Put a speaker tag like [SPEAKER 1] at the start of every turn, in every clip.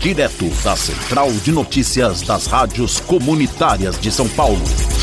[SPEAKER 1] direto da Central de Notícias das Rádios Comunitárias de São Paulo.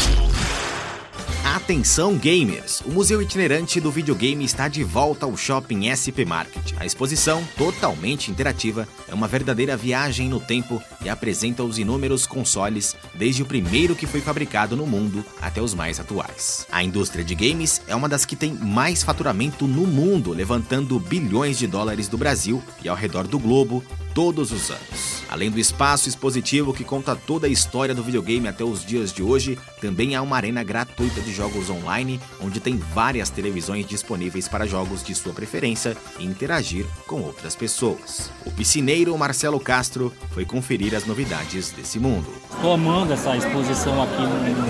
[SPEAKER 2] Atenção gamers! O Museu Itinerante do Videogame está de volta ao Shopping SP Market. A exposição, totalmente interativa, é uma verdadeira viagem no tempo e apresenta os inúmeros consoles, desde o primeiro que foi fabricado no mundo até os mais atuais. A indústria de games é uma das que tem mais faturamento no mundo, levantando bilhões de dólares do Brasil e ao redor do globo todos os anos. Além do espaço expositivo que conta toda a história do videogame até os dias de hoje, também há uma arena gratuita de jogos online, onde tem várias televisões disponíveis para jogos de sua preferência e interagir com outras pessoas. O piscineiro Marcelo Castro foi conferir as novidades desse mundo.
[SPEAKER 3] Estou amando essa exposição aqui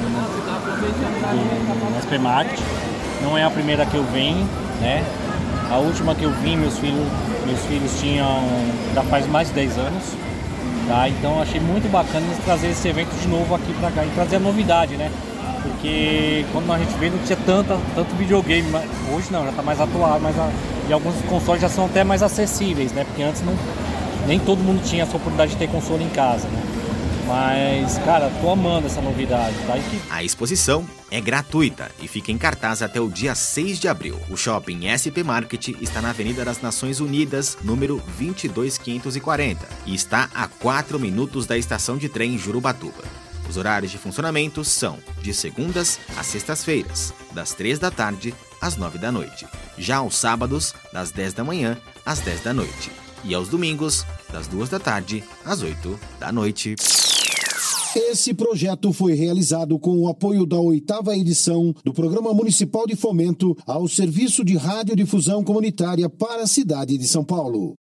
[SPEAKER 3] no SP Market. Não é a primeira que eu venho, né? A última que eu vim, meus filhos tinham, já faz mais de 10 anos, tá? Então achei muito bacana eles trazer esse evento de novo aqui pra cá e trazer a novidade, né? Porque quando a gente veio não tinha tanto videogame, mas hoje não, já tá mais atual, e alguns consoles já são até mais acessíveis, né? Porque antes nem todo mundo tinha essa oportunidade de ter console em casa, né? Mas, cara, tô amando essa novidade, tá?
[SPEAKER 2] A exposição é gratuita e fica em cartaz até o dia 6 de abril. O Shopping SP Market está na Avenida das Nações Unidas, número 22540, e está a 4 minutos da estação de trem Jurubatuba. Os horários de funcionamento são de segundas a sextas-feiras, das 3 da tarde às 9 da noite. Já aos sábados, das 10 da manhã às 10 da noite. E aos domingos, das 2 da tarde às 8 da noite.
[SPEAKER 4] Esse projeto foi realizado com o apoio da 8ª edição do Programa Municipal de Fomento ao Serviço de Radiodifusão Comunitária para a cidade de São Paulo.